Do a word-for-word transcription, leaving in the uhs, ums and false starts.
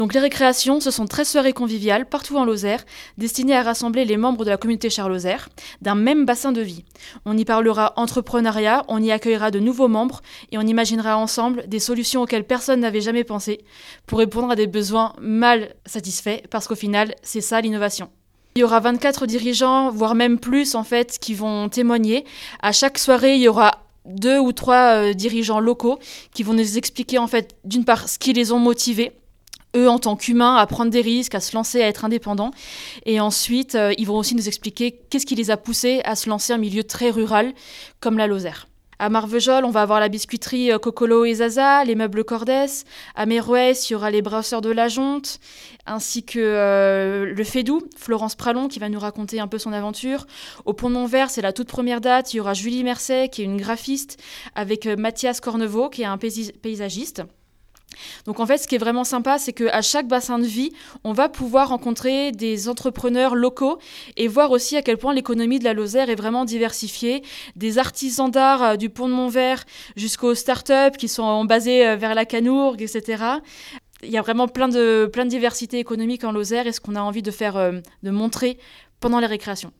Donc les récréations, ce sont treize soirées conviviales partout en Lozère, destinées à rassembler les membres de la communauté Charles-Lozère d'un même bassin de vie. On y parlera entrepreneuriat, on y accueillera de nouveaux membres et on imaginera ensemble des solutions auxquelles personne n'avait jamais pensé pour répondre à des besoins mal satisfaits, parce qu'au final, c'est ça l'innovation. Il y aura vingt-quatre dirigeants, voire même plus en fait, qui vont témoigner. À chaque soirée, il y aura deux ou trois euh, dirigeants locaux qui vont nous expliquer en fait, d'une part, ce qui les ont motivés, eux en tant qu'humains, à prendre des risques, à se lancer, à être indépendants. Et ensuite, euh, ils vont aussi nous expliquer qu'est-ce qui les a poussés à se lancer en milieu très rural, comme la Lozère. À Marvejols, on va avoir la biscuiterie Cocolo et Zaza, les meubles Cordès. À Mérouès, il y aura les brasseurs de la Jonte, ainsi que euh, le Fédou, Florence Pralon, qui va nous raconter un peu son aventure. Au Pont de Montvert, c'est la toute première date. Il y aura Julie Mercet, qui est une graphiste, avec euh, Mathias Cornevaux, qui est un paysi- paysagiste. Donc en fait, ce qui est vraiment sympa, c'est qu'à chaque bassin de vie, on va pouvoir rencontrer des entrepreneurs locaux et voir aussi à quel point l'économie de la Lozère est vraiment diversifiée. Des artisans d'art euh, du Pont de Montvert jusqu'aux startups qui sont basées euh, vers la Canourgue, et cetera. Il y a vraiment plein de, plein de diversité économique en Lozère et ce qu'on a envie de faire, euh, de montrer pendant les récréations.